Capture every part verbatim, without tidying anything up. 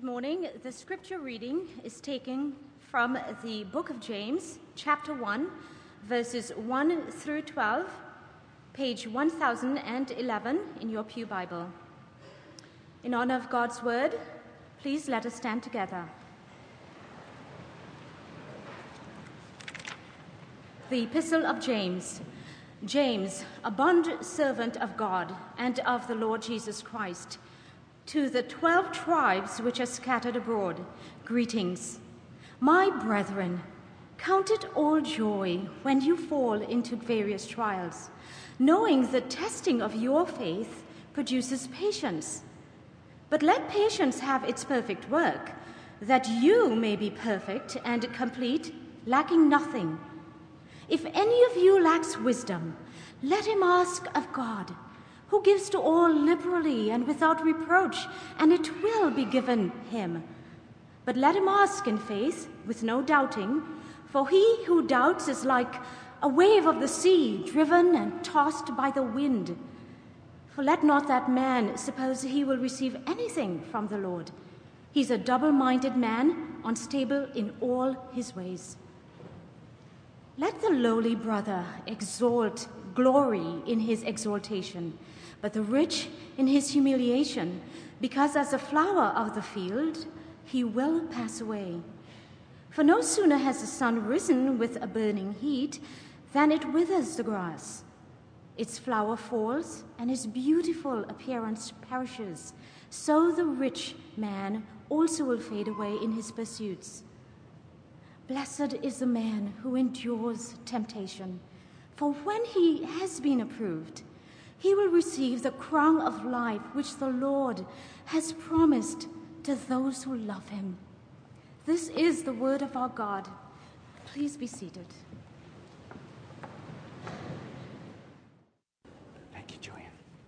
Good morning. The scripture reading is taken from the book of James, chapter one, verses one through twelve, page one thousand eleven in your pew Bible. In honor of God's word, please let us stand together. The Epistle of James. James, a bond servant of God and of the Lord Jesus Christ, to the twelve tribes which are scattered abroad, greetings. My brethren, count it all joy when you fall into various trials, knowing the testing of your faith produces patience. But let patience have its perfect work, that you may be perfect and complete, lacking nothing. If any of you lacks wisdom, let him ask of God, who gives to all liberally and without reproach, and it will be given him. But let him ask in faith, with no doubting, for he who doubts is like a wave of the sea, driven and tossed by the wind. For let not that man suppose he will receive anything from the Lord. He's a double-minded man, unstable in all his ways. Let the lowly brother exalt glory in his exaltation, but the rich in his humiliation, because as a flower of the field, he will pass away. For no sooner has the sun risen with a burning heat than it withers the grass. Its flower falls, and its beautiful appearance perishes. So the rich man also will fade away in his pursuits. Blessed is the man who endures temptation, for when he has been approved, he will receive the crown of life which the Lord has promised to those who love him. This is the word of our God. Please be seated. Thank you, Joanne.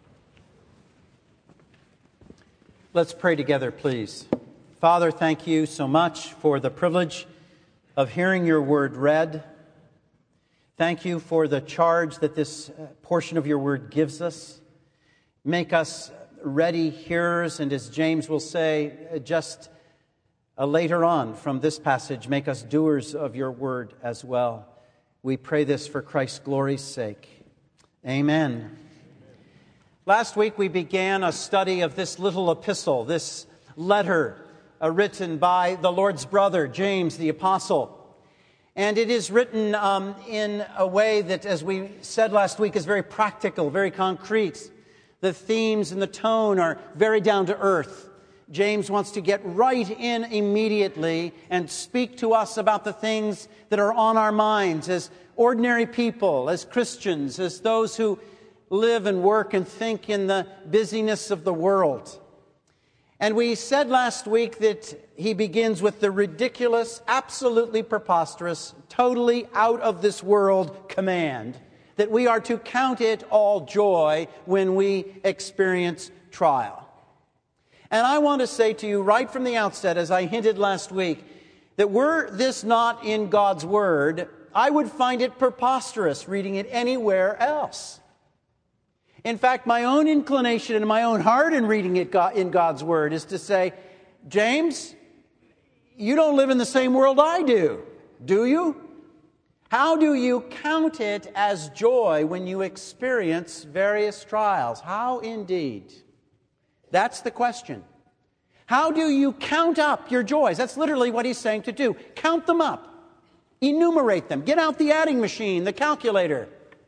Let's pray together, please. Father, thank you so much for the privilege of hearing your word read. Thank you for the charge that this portion of your word gives us. Make us ready hearers, and as James will say just uh, later on from this passage, make us doers of your word as well. We pray this for Christ's glory's sake. Amen. Last week we began a study of this little epistle, this letter uh, written by the Lord's brother, James the Apostle. And it is written um, in a way that, as we said last week, is very practical, very concrete. The themes and the tone are very down to earth. James wants to get right in immediately and speak to us about the things that are on our minds as ordinary people, as Christians, as those who live and work and think in the busyness of the world. And we said last week that he begins with the ridiculous, absolutely preposterous, totally out of this world command that we are to count it all joy when we experience trial. And I want to say to you right from the outset, as I hinted last week, that were this not in God's Word, I would find it preposterous reading it anywhere else. In fact, my own inclination and my own heart in reading it in God's Word is to say, James, you don't live in the same world I do, do you? How do you count it as joy when you experience various trials? How indeed? That's the question. How do you count up your joys? That's literally what he's saying to do. Count them up. Enumerate them. Get out the adding machine, the calculator.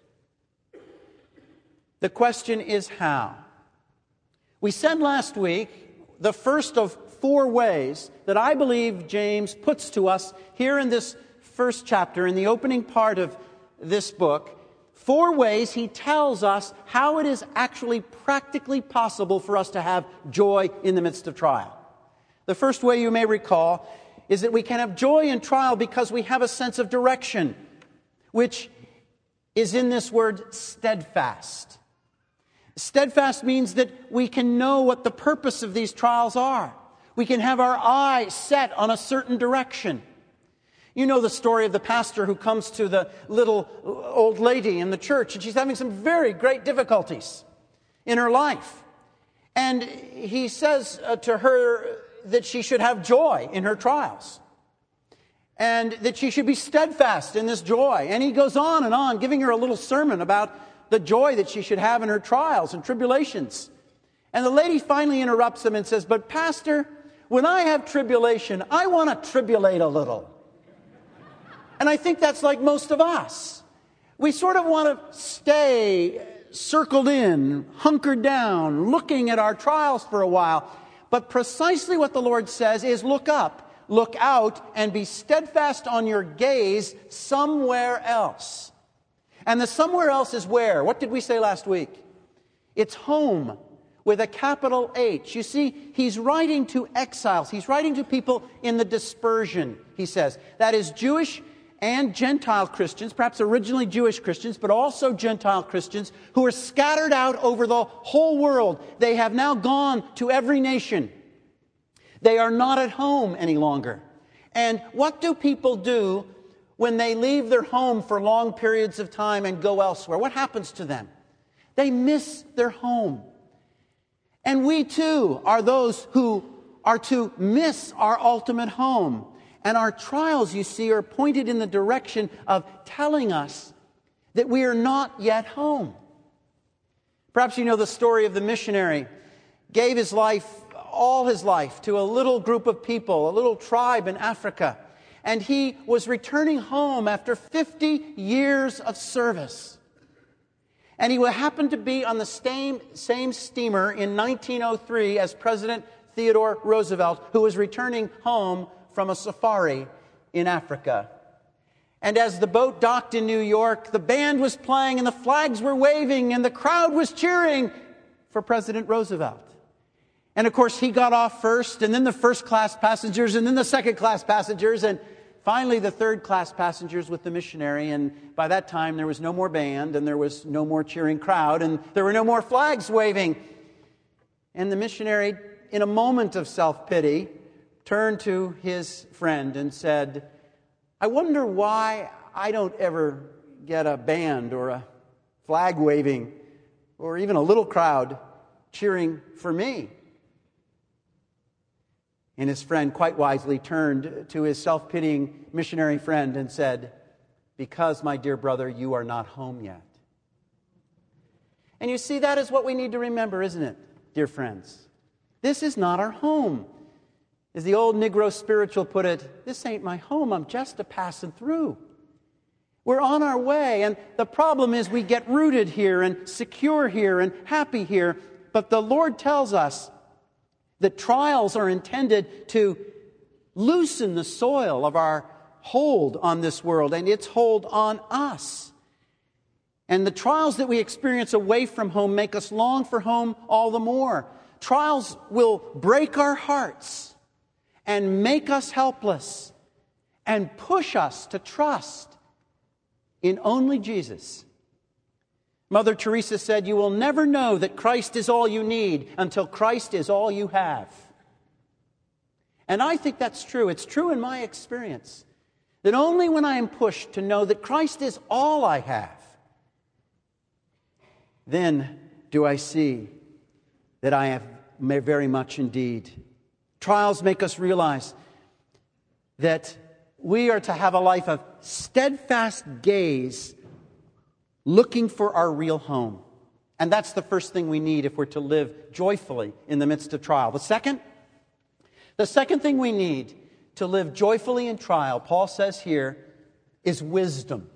The question is how. We said last week the first of four ways that I believe James puts to us here in this first chapter, in the opening part of this book, four ways he tells us how it is actually practically possible for us to have joy in the midst of trial. The first way, you may recall, is that we can have joy in trial because we have a sense of direction, which is in this word steadfast. Steadfast means that we can know what the purpose of these trials are. We can have our eye set on a certain direction. You know the story of the pastor who comes to the little old lady in the church, and she's having some very great difficulties in her life. And he says uh, to her that she should have joy in her trials, and that she should be steadfast in this joy. And he goes on and on, giving her a little sermon about the joy that she should have in her trials and tribulations. And the lady finally interrupts him and says, "But Pastor, when I have tribulation, I want to tribulate a little." And I think that's like most of us. We sort of want to stay circled in, hunkered down, looking at our trials for a while. But precisely what the Lord says is look up, look out, and be steadfast on your gaze somewhere else. And the somewhere else is where? What did we say last week? It's home with a capital H. You see, he's writing to exiles. He's writing to people in the dispersion, he says. That is Jewish and Gentile Christians, perhaps originally Jewish Christians, but also Gentile Christians who are scattered out over the whole world. They have now gone to every nation. They are not at home any longer. And what do people do when they leave their home for long periods of time and go elsewhere? What happens to them? They miss their home. And we too are those who are to miss our ultimate home. And our trials, you see, are pointed in the direction of telling us that we are not yet home. Perhaps you know the story of the missionary. Gave his life, all his life, to a little group of people, a little tribe in Africa. And he was returning home after fifty years of service. And he happened to be on the same, same steamer in nineteen oh three as President Theodore Roosevelt, who was returning home from a safari in Africa. And as the boat docked in New York, the band was playing and the flags were waving and the crowd was cheering for President Roosevelt. And of course, he got off first, and then the first-class passengers, and then the second-class passengers, and finally the third-class passengers with the missionary. And by that time, there was no more band, and there was no more cheering crowd, and there were no more flags waving. And the missionary, in a moment of self-pity, turned to his friend and said, "I wonder why I don't ever get a band or a flag waving or even a little crowd cheering for me." And his friend quite wisely turned to his self-pitying missionary friend and said, "Because, my dear brother, you are not home yet." And you see, that is what we need to remember, isn't it, dear friends? This is not our home. As the old Negro spiritual put it, this ain't my home, I'm just a passing through. We're on our way, and the problem is we get rooted here and secure here and happy here. But the Lord tells us that trials are intended to loosen the soil of our hold on this world and its hold on us. And the trials that we experience away from home make us long for home all the more. Trials will break our hearts and make us helpless and push us to trust in only Jesus. Mother Teresa said, "You will never know that Christ is all you need until Christ is all you have." And I think that's true. It's true in my experience that only when I am pushed to know that Christ is all I have, then do I see that I have very much indeed. Trials make us realize that we are to have a life of steadfast gaze, looking for our real home. And that's the first thing we need if we're to live joyfully in the midst of trial. The second, the second thing we need to live joyfully in trial, Paul says here, is wisdom.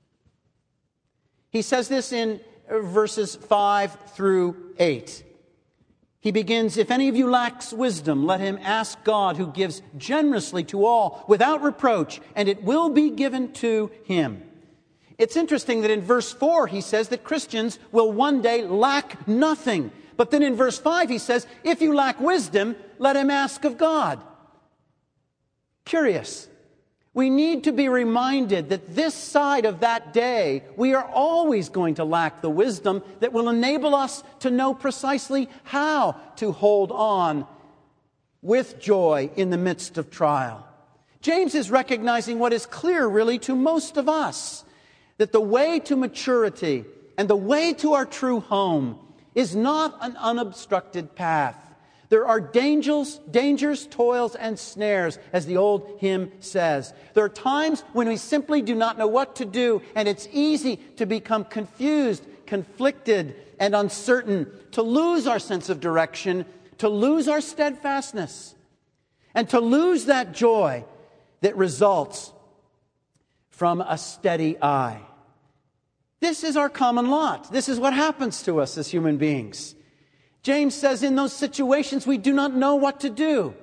He says this in verses five through eight. He begins, "If any of you lacks wisdom, let him ask God, who gives generously to all without reproach, and it will be given to him." It's interesting that in verse four he says that Christians will one day lack nothing. But then in verse five he says, "If you lack wisdom, let him ask of God." Curious. We need to be reminded that this side of that day, we are always going to lack the wisdom that will enable us to know precisely how to hold on with joy in the midst of trial. James is recognizing what is clear really to most of us, that the way to maturity and the way to our true home is not an unobstructed path. There are dangers, dangers, toils, and snares, as the old hymn says. There are times when we simply do not know what to do, and it's easy to become confused, conflicted, and uncertain, to lose our sense of direction, to lose our steadfastness, and to lose that joy that results from a steady eye. This is our common lot. This is what happens to us as human beings. James says in those situations we do not know what to do,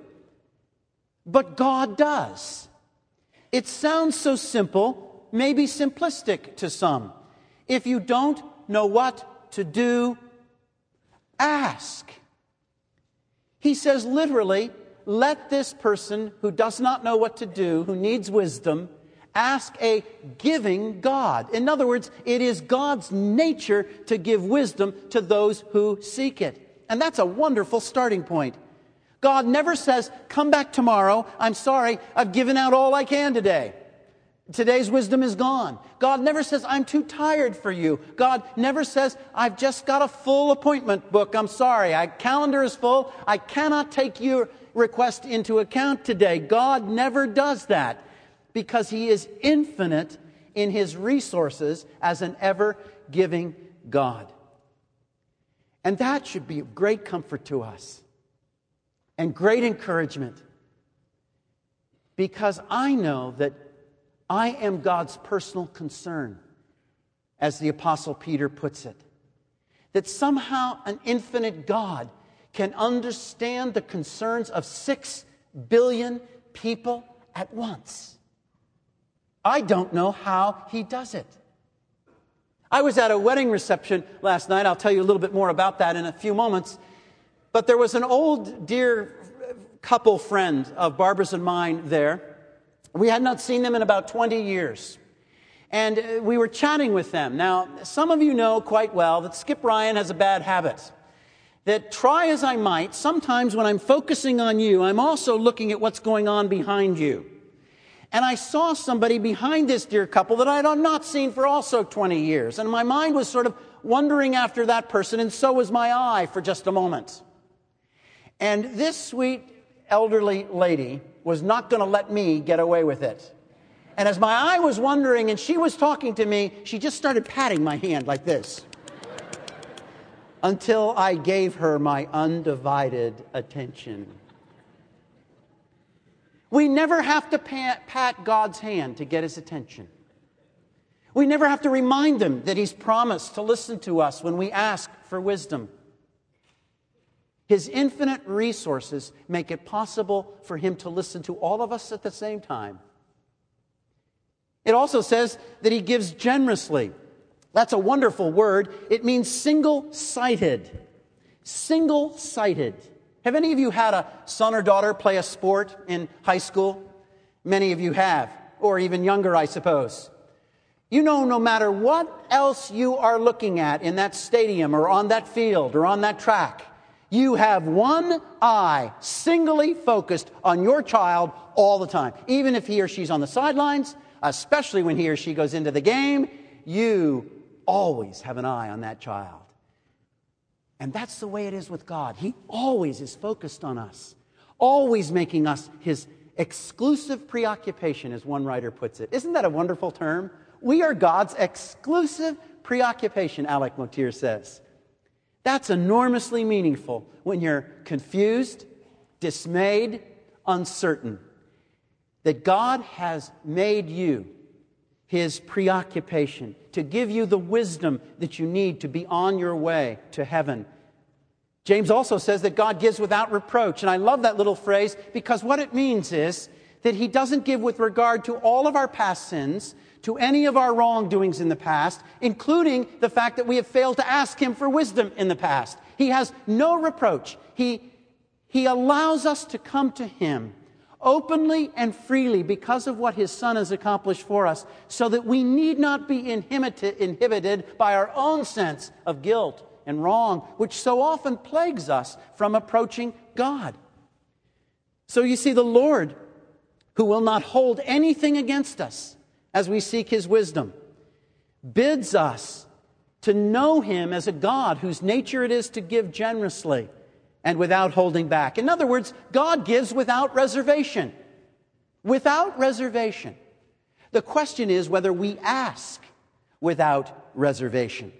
but God does. It sounds so simple, maybe simplistic to some. If you don't know what to do, ask. He says literally, let this person who does not know what to do, who needs wisdom, ask a giving God. In other words, it is God's nature to give wisdom to those who seek it. And that's a wonderful starting point. God never says, come back tomorrow. I'm sorry, I've given out all I can today. Today's wisdom is gone. God never says, I'm too tired for you. God never says, I've just got a full appointment book. I'm sorry, my calendar is full. I cannot take your request into account today. God never does that because He is infinite in His resources as an ever-giving God. And that should be of great comfort to us and great encouragement, because I know that I am God's personal concern, as the Apostle Peter puts it. That somehow an infinite God can understand the concerns of six billion people at once. I don't know how He does it. I was at a wedding reception last night. I'll tell you a little bit more about that in a few moments. But there was an old, dear couple friend of Barbara's and mine there. We had not seen them in about twenty years. And we were chatting with them. Now, some of you know quite well that Skip Ryan has a bad habit. That try as I might, sometimes when I'm focusing on you, I'm also looking at what's going on behind you. And I saw somebody behind this dear couple that I had not seen for also twenty years. And my mind was sort of wandering after that person, and so was my eye for just a moment. And this sweet elderly lady was not going to let me get away with it. And as my eye was wandering and she was talking to me, she just started patting my hand like this. Until I gave her my undivided attention. We never have to pat God's hand to get His attention. We never have to remind Him that He's promised to listen to us when we ask for wisdom. His infinite resources make it possible for Him to listen to all of us at the same time. It also says that He gives generously. That's a wonderful word. It means single-sighted. Single-sighted. Have any of you had a son or daughter play a sport in high school? Many of you have, or even younger, I suppose. You know, no matter what else you are looking at in that stadium or on that field or on that track, you have one eye singly focused on your child all the time. Even if he or she's on the sidelines, especially when he or she goes into the game, you always have an eye on that child. And that's the way it is with God. He always is focused on us, always making us His exclusive preoccupation, as one writer puts it. Isn't that a wonderful term? We are God's exclusive preoccupation, Alec Motyer says. That's enormously meaningful when you're confused, dismayed, uncertain. That God has made you His preoccupation, to give you the wisdom that you need to be on your way to heaven. James also says that God gives without reproach. And I love that little phrase because what it means is that He doesn't give with regard to all of our past sins, to any of our wrongdoings in the past, including the fact that we have failed to ask Him for wisdom in the past. He has no reproach. He, he allows us to come to Him openly and freely because of what His Son has accomplished for us, so that we need not be inhibited by our own sense of guilt and wrong, which so often plagues us from approaching God. So you see, the Lord, who will not hold anything against us as we seek His wisdom, bids us to know Him as a God whose nature it is to give generously, and without holding back. In other words, God gives without reservation. Without reservation. The question is whether we ask without reservation.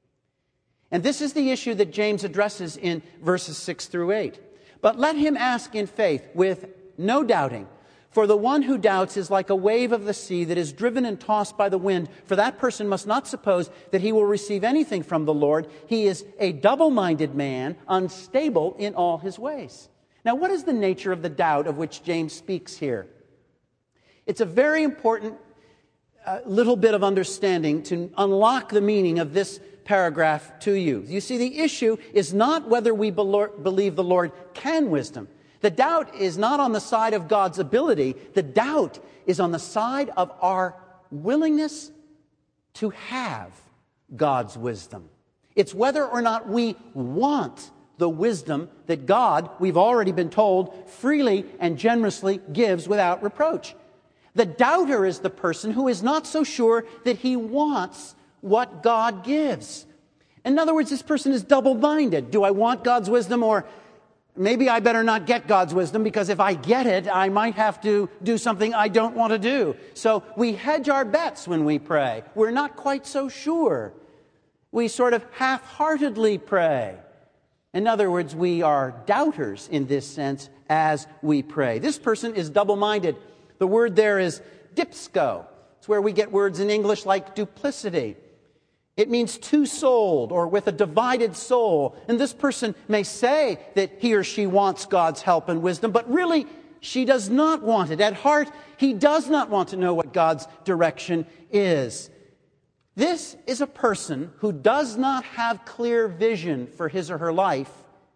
And this is the issue that James addresses in verses six through eight. But let him ask in faith with no doubting. For the one who doubts is like a wave of the sea that is driven and tossed by the wind. For that person must not suppose that he will receive anything from the Lord. He is a double-minded man, unstable in all his ways. Now, what is the nature of the doubt of which James speaks here? It's a very important uh, little bit of understanding to unlock the meaning of this paragraph to you. You see, the issue is not whether we believe the Lord can wisdom. The doubt is not on the side of God's ability. The doubt is on the side of our willingness to have God's wisdom. It's whether or not we want the wisdom that God, we've already been told, freely and generously gives without reproach. The doubter is the person who is not so sure that he wants what God gives. In other words, this person is double-minded. Do I want God's wisdom, or maybe I better not get God's wisdom, because if I get it, I might have to do something I don't want to do. So we hedge our bets when we pray. We're not quite so sure. We sort of half-heartedly pray. In other words, we are doubters in this sense as we pray. This person is double-minded. The word there is dipsko. It's where we get words in English like duplicity. It means two-souled, or with a divided soul. And this person may say that he or she wants God's help and wisdom, but really she does not want it. At heart, he does not want to know what God's direction is. This is a person who does not have clear vision for his or her life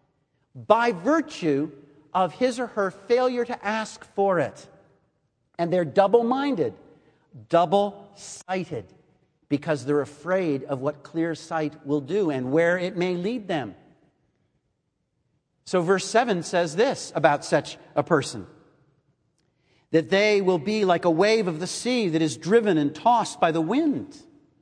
by virtue of his or her failure to ask for it. And they're double-minded, double-sighted, because they're afraid of what clear sight will do and where it may lead them. So verse seven says this about such a person: that they will be like a wave of the sea that is driven and tossed by the wind.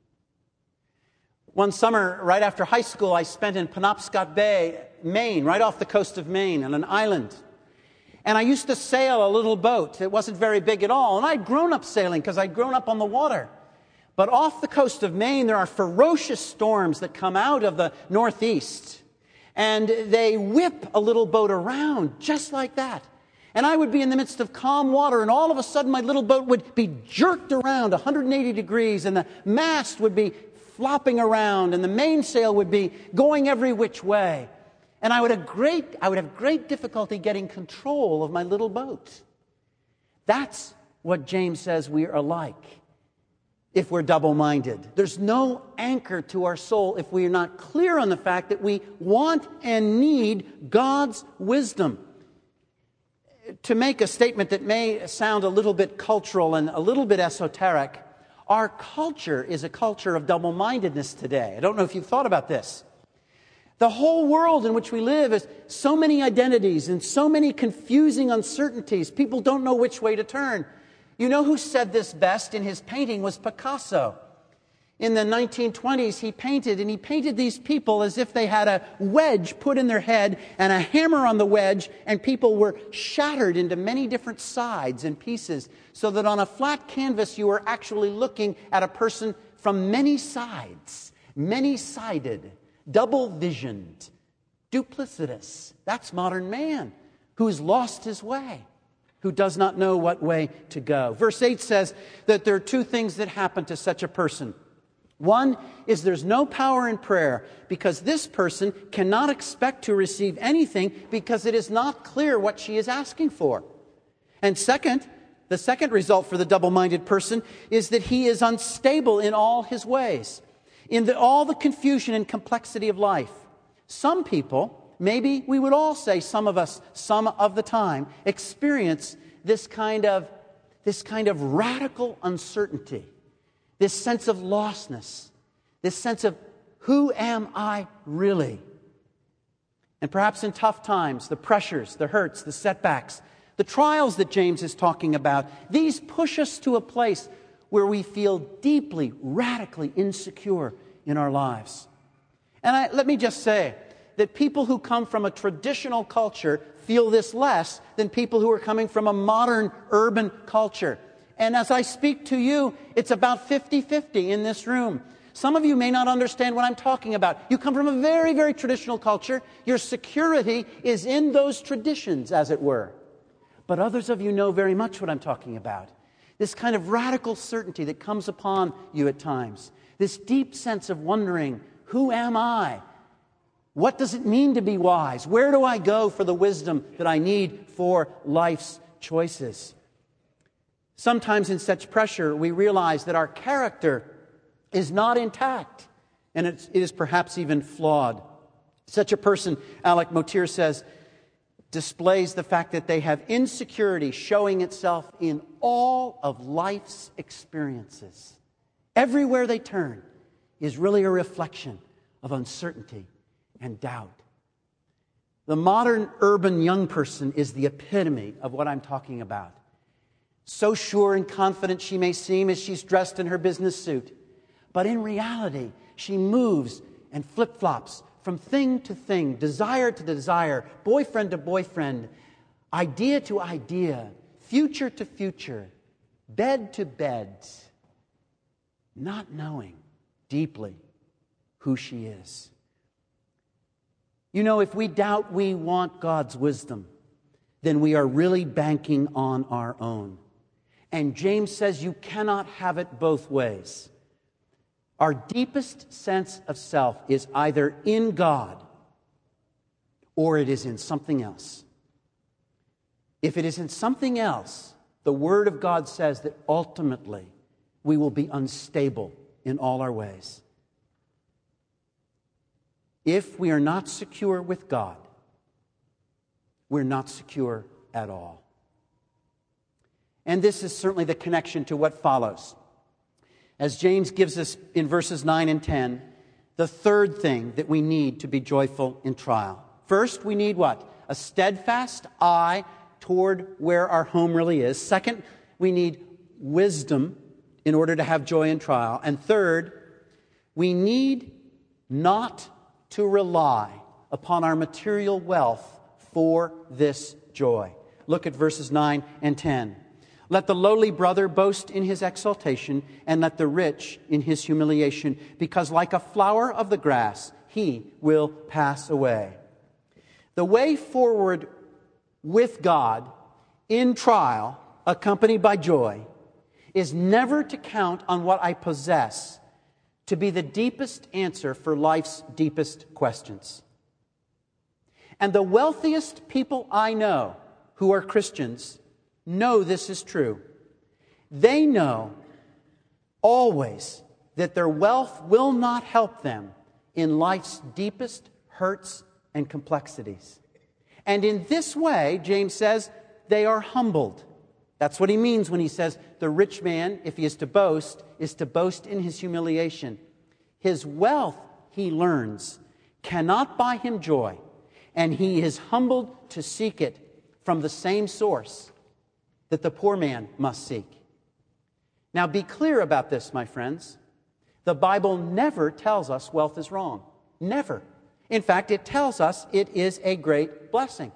One summer, right after high school, I spent in Penobscot Bay, Maine, right off the coast of Maine, on an island. And I used to sail a little boat. It wasn't very big at all. And I'd grown up sailing because I'd grown up on the water. But off the coast of Maine, there are ferocious storms that come out of the northeast. And they whip a little boat around just like that. And I would be in the midst of calm water, and all of a sudden my little boat would be jerked around one hundred eighty degrees, and the mast would be flopping around, and the mainsail would be going every which way. And I would have great, I would have great difficulty getting control of my little boat. That's what James says we are like if we're double-minded. There's no anchor to our soul if we are not clear on the fact that we want and need God's wisdom. To make a statement that may sound a little bit cultural and a little bit esoteric, our culture is a culture of double-mindedness today. I don't know if you've thought about this. The whole world in which we live is so many identities and so many confusing uncertainties. People don't know which way to turn. You know who said this best in his painting was Picasso. In the nineteen twenties, he painted, and he painted these people as if they had a wedge put in their head and a hammer on the wedge, and people were shattered into many different sides and pieces, so that on a flat canvas you were actually looking at a person from many sides, many-sided, double-visioned, duplicitous. That's modern man, who's lost his way, who does not know what way to go. Verse eight says that there are two things that happen to such a person. One is there's no power in prayer, because this person cannot expect to receive anything because it is not clear what she is asking for. And second, the second result for the double-minded person is that he is unstable in all his ways, in the, all the confusion and complexity of life. Some people, maybe we would all say some of us, some of the time, experience this kind of, this kind of radical uncertainty. This sense of lostness, this sense of who am I really? And perhaps in tough times, the pressures, the hurts, the setbacks, the trials that James is talking about, these push us to a place where we feel deeply, radically insecure in our lives. And I, let me just say that people who come from a traditional culture feel this less than people who are coming from a modern urban culture. And as I speak to you, it's about fifty-fifty in this room. Some of you may not understand what I'm talking about. You come from a very, very traditional culture. Your security is in those traditions, as it were. But others of you know very much what I'm talking about. This kind of radical certainty that comes upon you at times. This deep sense of wondering, who am I? What does it mean to be wise? Where do I go for the wisdom that I need for life's choices? Sometimes in such pressure, we realize that our character is not intact, and it's, it is perhaps even flawed. Such a person, Alec Motyer says, displays the fact that they have insecurity showing itself in all of life's experiences. Everywhere they turn is really a reflection of uncertainty and doubt. The modern urban young person is the epitome of what I'm talking about. So sure and confident she may seem as she's dressed in her business suit. But in reality, she moves and flip-flops from thing to thing, desire to desire, boyfriend to boyfriend, idea to idea, future to future, bed to bed, not knowing deeply who she is. You know, if we doubt we want God's wisdom, then we are really banking on our own. And James says you cannot have it both ways. Our deepest sense of self is either in God or it is in something else. If it is in something else, the Word of God says that ultimately we will be unstable in all our ways. If we are not secure with God, we're not secure at all. And this is certainly the connection to what follows. As James gives us in verses nine and ten, the third thing that we need to be joyful in trial. First, we need what? A steadfast eye toward where our home really is. Second, we need wisdom in order to have joy in trial. And third, we need not to rely upon our material wealth for this joy. Look at verses nine and ten. Let the lowly brother boast in his exaltation, and let the rich in his humiliation, because like a flower of the grass, he will pass away. The way forward with God in trial, accompanied by joy, is never to count on what I possess to be the deepest answer for life's deepest questions. And the wealthiest people I know who are Christians know this is true. They know always that their wealth will not help them in life's deepest hurts and complexities. And in this way, James says, they are humbled. That's what he means when he says the rich man, if he is to boast, is to boast in his humiliation. His wealth, he learns, cannot buy him joy, and he is humbled to seek it from the same source that the poor man must seek. Now be clear about this, my friends. The Bible never tells us wealth is wrong. Never. In fact, it tells us it is a great blessing.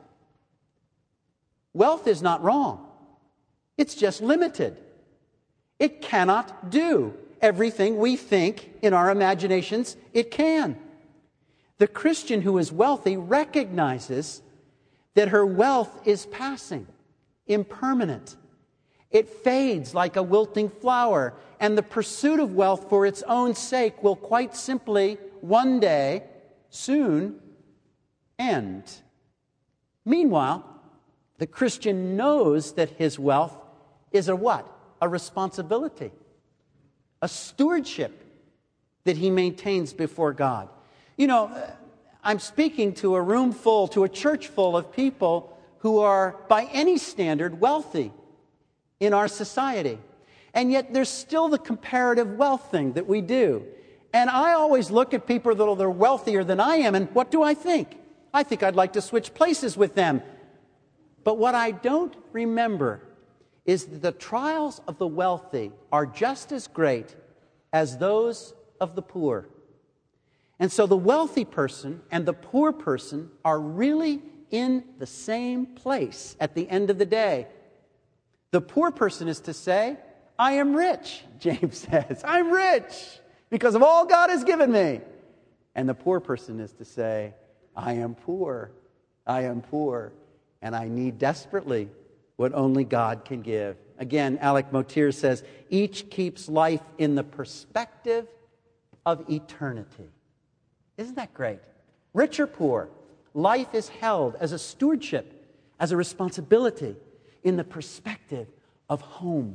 Wealth is not wrong. It's just limited. It cannot do everything we think in our imaginations it can. The Christian who is wealthy recognizes that her wealth is passing, impermanent. It fades like a wilting flower, and the pursuit of wealth for its own sake will quite simply, one day, soon, end. Meanwhile, the Christian knows that his wealth is a what? A responsibility, a stewardship that he maintains before God. You know, I'm speaking to a room full, to a church full of people who are, by any standard, wealthy in our society. And yet there's still the comparative wealth thing that we do. And I always look at people that are wealthier than I am, and what do I think? I think I'd like to switch places with them. But what I don't remember is that the trials of the wealthy are just as great as those of the poor. And so the wealthy person and the poor person are really in the same place at the end of the day. The poor person is to say, I am rich, James says. I'm rich because of all God has given me. And the poor person is to say, I am poor. I am poor. And I need desperately what only God can give. Again, Alec Motir says, each keeps life in the perspective of eternity. Isn't that great? Rich or poor, life is held as a stewardship, as a responsibility in the perspective of home.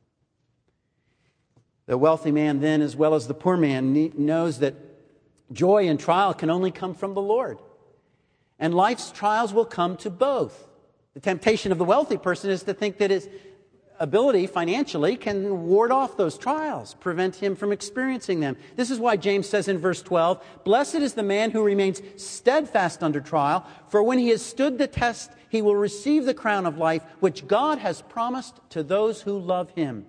The wealthy man then, as well as the poor man, knows that joy and trial can only come from the Lord. And life's trials will come to both. The temptation of the wealthy person is to think that his ability financially can ward off those trials, prevent him from experiencing them. This is why James says in verse twelve, "Blessed is the man who remains steadfast under trial, for when he has stood the test, he will receive the crown of life, which God has promised to those who love him."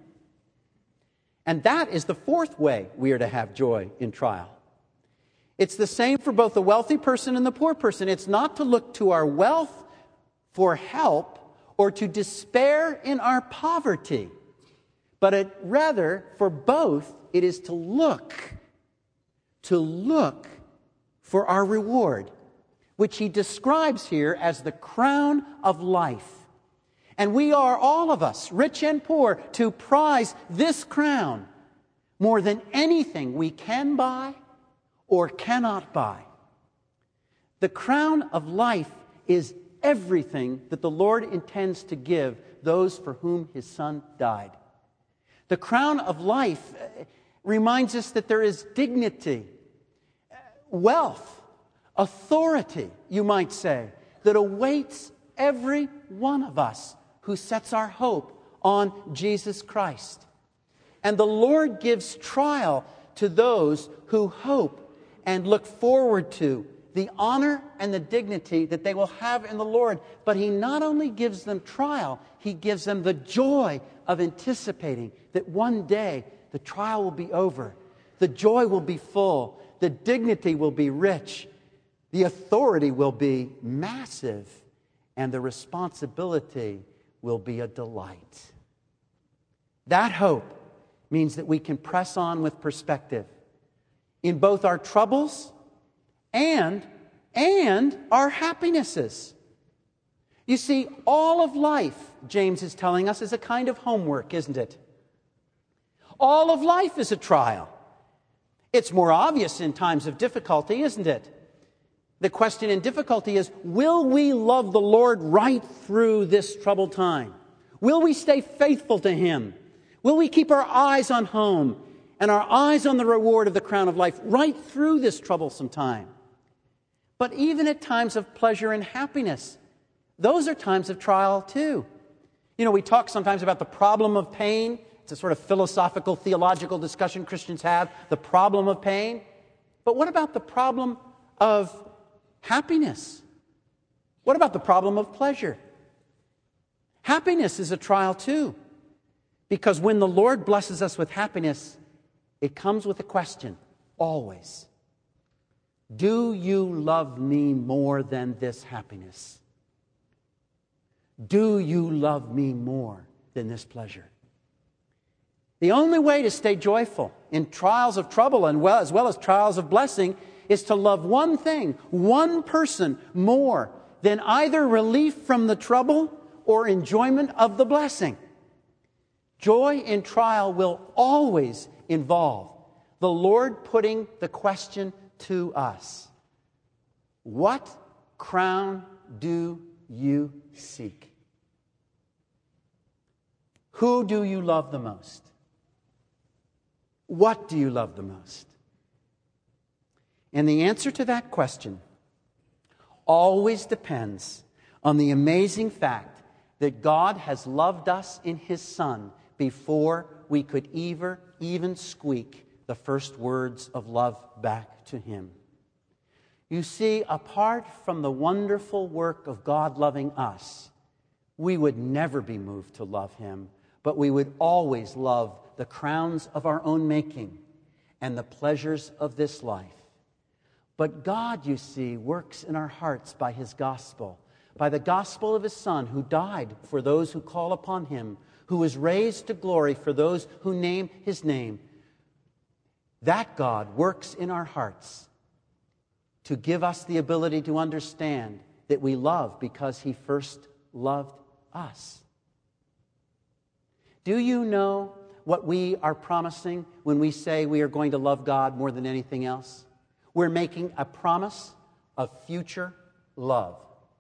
And that is the fourth way we are to have joy in trial. It's the same for both the wealthy person and the poor person. It's not to look to our wealth for help or to despair in our poverty, but it, rather, for both, it is to look, to look for our reward, which he describes here as the crown of life. And we are, all of us, rich and poor, to prize this crown more than anything we can buy or cannot buy. The crown of life is everything that the Lord intends to give those for whom his Son died. The crown of life reminds us that there is dignity, wealth, authority, you might say, that awaits every one of us who sets our hope on Jesus Christ. And the Lord gives trial to those who hope and look forward to the honor and the dignity that they will have in the Lord. But he not only gives them trial, he gives them the joy of anticipating that one day the trial will be over. The joy will be full. The dignity will be rich. The authority will be massive. And the responsibility will be a delight. That hope means that we can press on with perspective in both our troubles and, and our happinesses. You see, all of life, James is telling us, is a kind of homework, isn't it? All of life is a trial. It's more obvious in times of difficulty, isn't it? The question in difficulty is, will we love the Lord right through this troubled time? Will we stay faithful to him? Will we keep our eyes on home and our eyes on the reward of the crown of life right through this troublesome time? But even at times of pleasure and happiness, those are times of trial too. You know, we talk sometimes about the problem of pain. It's a sort of philosophical, theological discussion Christians have, the problem of pain. But what about the problem of happiness? What about the problem of pleasure? Happiness is a trial too. Because when the Lord blesses us with happiness, it comes with a question, always. Do you love me more than this happiness? Do you love me more than this pleasure? The only way to stay joyful in trials of trouble and well, as well as trials of blessing is to love one thing, one person more than either relief from the trouble or enjoyment of the blessing. Joy in trial will always involve the Lord putting the question to us. What crown do you seek? Who do you love the most? What do you love the most? And the answer to that question always depends on the amazing fact that God has loved us in his Son before we could ever, even squeak the first words of love back to him. You see, apart from the wonderful work of God loving us, we would never be moved to love him, but we would always love the crowns of our own making and the pleasures of this life. But God, you see, works in our hearts by His gospel, by the gospel of His Son, who died for those who call upon Him, who was raised to glory for those who name His name. That God works in our hearts to give us the ability to understand that we love because He first loved us. Do you know what we are promising when we say we are going to love God more than anything else? We're making a promise of future love.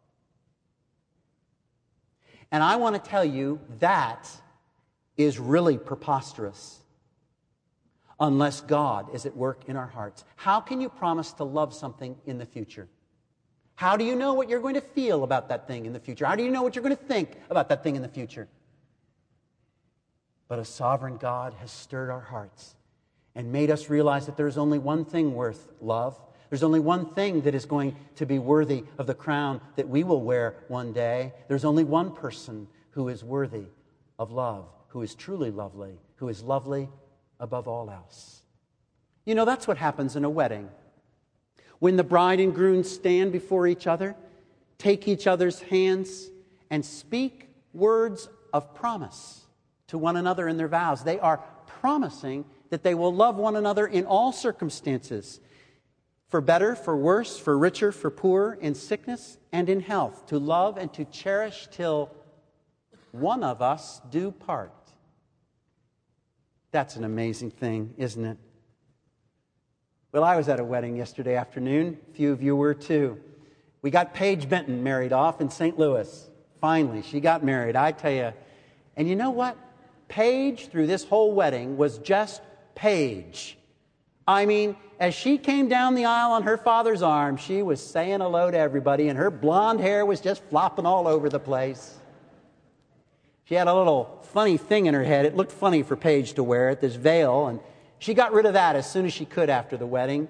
And I want to tell you that is really preposterous unless God is at work in our hearts. How can you promise to love something in the future? How do you know what you're going to feel about that thing in the future? How do you know what you're going to think about that thing in the future? But a sovereign God has stirred our hearts and made us realize that there's only one thing worth love. There's only one thing that is going to be worthy of the crown that we will wear one day. There's only one person who is worthy of love, who is truly lovely, who is lovely above all else. You know, that's what happens in a wedding. When the bride and groom stand before each other, take each other's hands, and speak words of promise to one another in their vows. They are promising that they will love one another in all circumstances, for better, for worse, for richer, for poorer, in sickness and in health, to love and to cherish till one of us do part. That's an amazing thing, isn't it? Well, I was at a wedding yesterday afternoon. A few of you were too. We got Paige Benton married off in Saint Louis. Finally, she got married, I tell you. And you know what? Paige, through this whole wedding, was just Paige. I mean, as she came down the aisle on her father's arm, she was saying hello to everybody, and her blonde hair was just flopping all over the place. She had a little funny thing in her head. It looked funny for Paige to wear it, this veil, and she got rid of that as soon as she could after the wedding.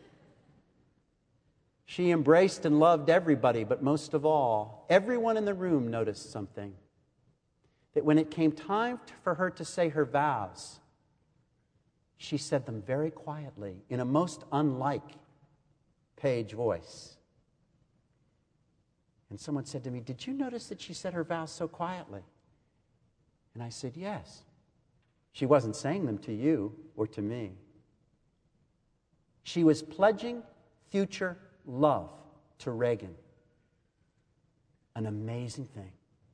She embraced and loved everybody, but most of all, everyone in the room noticed something. That when it came time for her to say her vows, she said them very quietly in a most unlike Paige voice. And someone said to me, "Did you notice that she said her vows so quietly?" And I said, "Yes." She wasn't saying them to you or to me. She was pledging future love to Reagan. An amazing thing.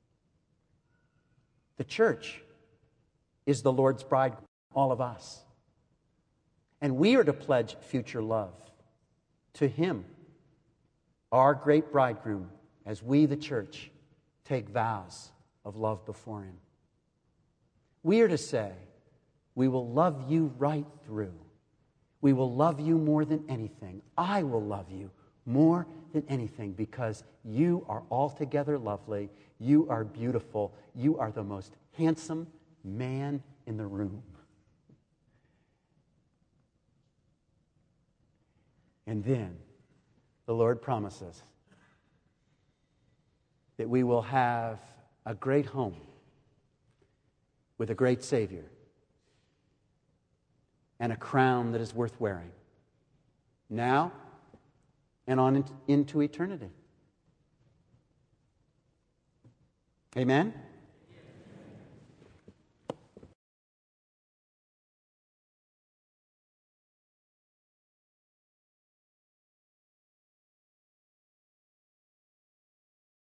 The church is the Lord's bride, all of us. And we are to pledge future love to Him, our great bridegroom, as we, the church, take vows of love before Him. We are to say, we will love you right through. We will love you more than anything. I will love you more than anything because you are altogether lovely. You are beautiful. You are the most handsome man in the room. And then the Lord promises that we will have a great home with a great Savior and a crown that is worth wearing now and on into eternity. Amen?